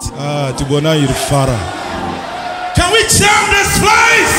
Tubona Irfara. Can we jam this place?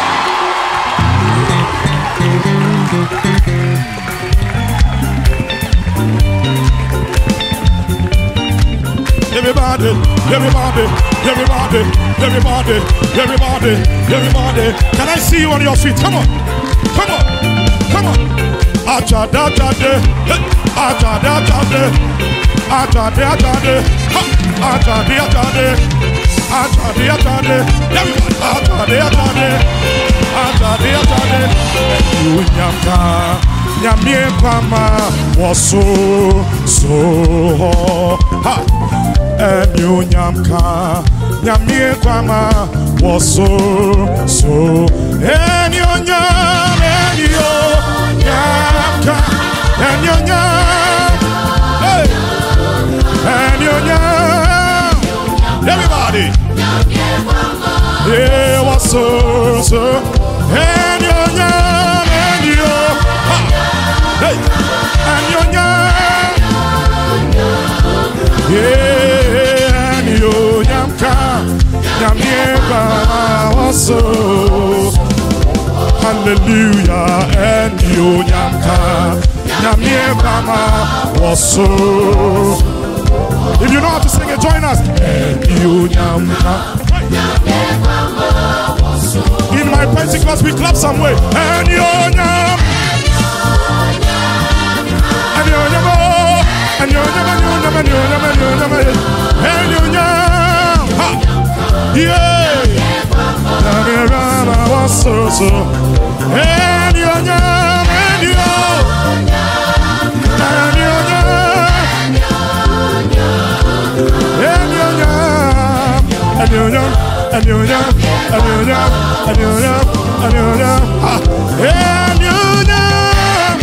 Everybody, everybody, everybody, everybody, everybody, everybody. Can I see you on your feet? Come on, come on, come on. Ajade, ajade, ajade, ajade, ajade, ajade, ajade, ajade, ajade, ajade. Everybody, ajade, ajade, ajade, ajade. Unyamka, nyamie kwama waso so ha. Enyonyamka nyamie kwama waso so enyonyam enyonyamka enyonyam hey enyonyam everybody yeah waso so enyonyam enyonyam hey enyonyam yeah hallelujah, and you nyamka, nyamie mama waso. If you know how to sing it, join us. And you nyamka. In my Pentecost, we clap some way. And you nyam, and you nyam, and you nyam, and you nyam, and you nyam, and you nyam, yeah. So and you nyam and you and you nyam and you nyam and you nyam and you nyam and you nyam and you nyam and you nyam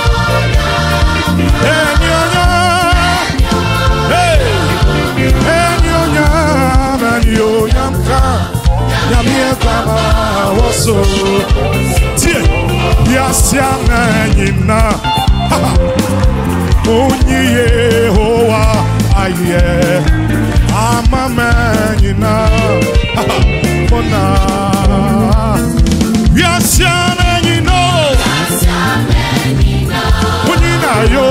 and you nyam hey and you nyam and you nyam Yamie kama waso tie biasia nanyina Onyi Yehowa aye amamenyina Bona biasia nanyina Onyi na yo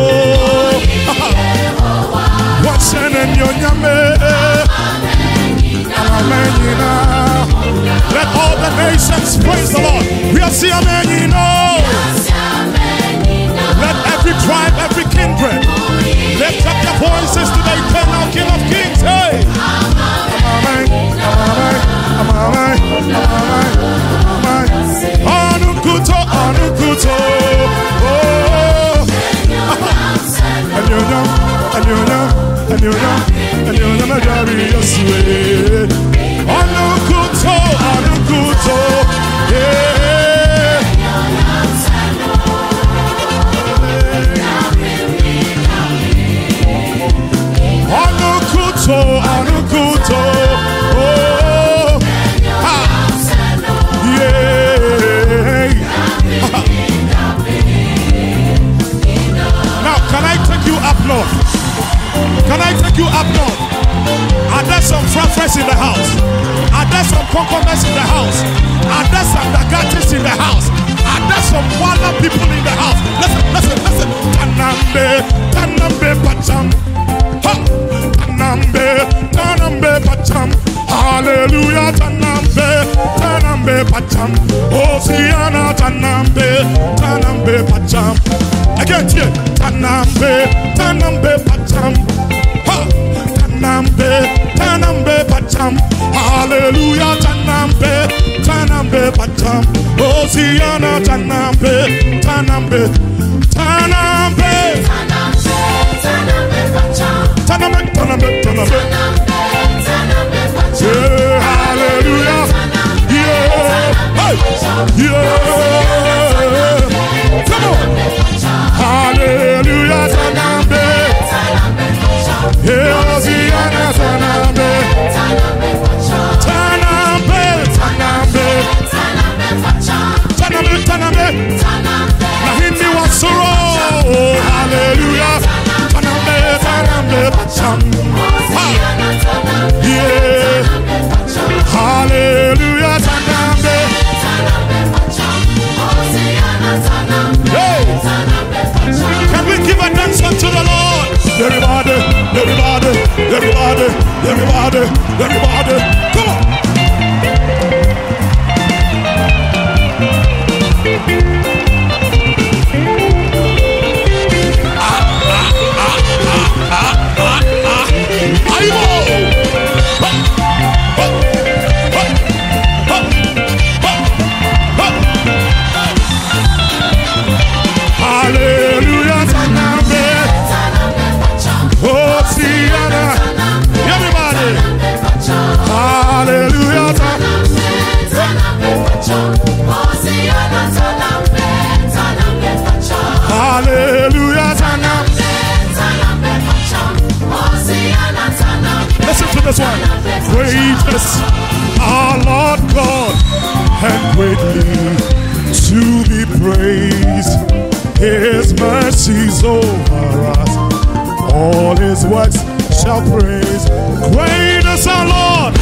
Wasene nyonyame Let all the nations praise the Lord. We are seeing you know. Let every tribe, every kindred lift up their voices to the eternal King of Kings. Hey, Anukuto, Anukuto. And you know, and you know, and you know, and you know, Anukuto, Anukuto, yeah. Anukuto, Anukuto, oh, ha, yeah. Now, can I take you up north? Can I take you up north? Are there some friends in the house? Are there some concubines in the house? Are there some Dagatis in the house? Are there some Wala people in the house? Listen, listen, listen. Tanambe, Tanambe Pacham. Ha! Tanambe, Tanambe Pacham. Hallelujah, Tanambe, Tanambe Pacham. Hosiana, Tanambe, Tanambe Pacham. Again, here. Tanambe, Tanambe Pacham. Ha! Tanambe, Tanambe Pacham. Hallelujah, Tanambe, Tanambe Pacham. Hosiana, Tanambe, Tanambe, Tanambe, Tanambe, Tanambe, Tanambe, yeah, hallelujah, yeah, hey, yeah, come on, hallelujah, Tanambe, yeah, Hosiana, Tanambe, Tanambe, Tanambe, Tanambe, Tanambe, Nahini wasuro, hallelujah, Tanambe, Tanambe, Pacham, ha, Everybody, everybody, come on. Hallelujah, Tanambe, Hosiana, everybody. Hallelujah, hallelujah, listen to this one. Great is our Lord God, and greatly to be praised. His mercies over us, all his works shall praise. Great is our Lord,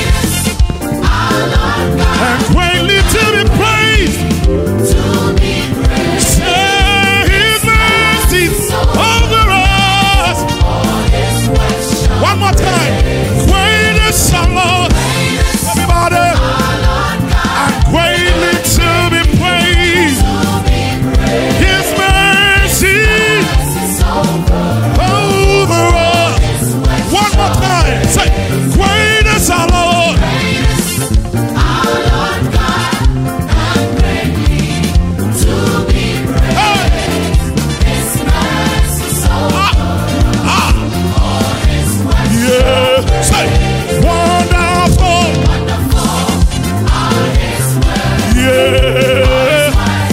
and greatly to be praised. Say his mercies over us. One more time. Great is our Lord, everybody, and greatly to be praised. His mercy over us. One more time. Say, great is our Lord. Yeah. Say, wonderful. Yeah.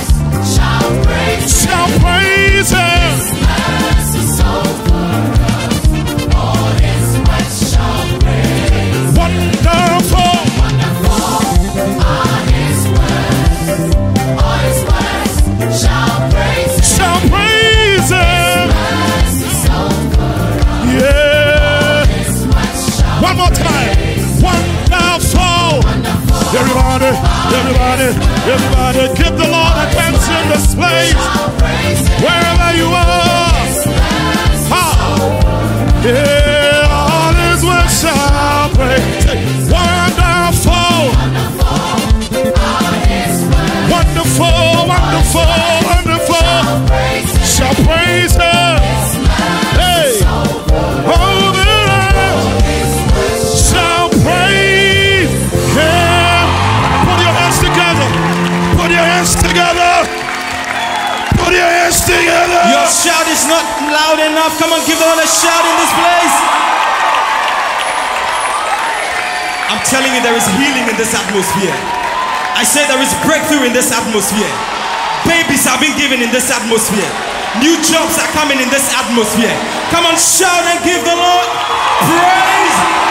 Shall praise him. Wonderful. Shall praise him. Yeah. One more time. Wonderful. Everybody, everybody, everybody, give the Lord a dance in this place. Wherever you are. Ha. Yeah, all is well shall praise. Wonderful. Wonderful, wonderful, wonderful. Shall praise him. Hey. Oh, the shall praise him. Put your hands together. Put your hands together. Put your hands together. Your shout is not loud enough. Come on, give the Lord a shout in this place. I'm telling you, there is healing in this atmosphere. I say there is breakthrough in this atmosphere. Babies are being given in this atmosphere. New jobs are coming in this atmosphere. Come on, shout and give the Lord praise.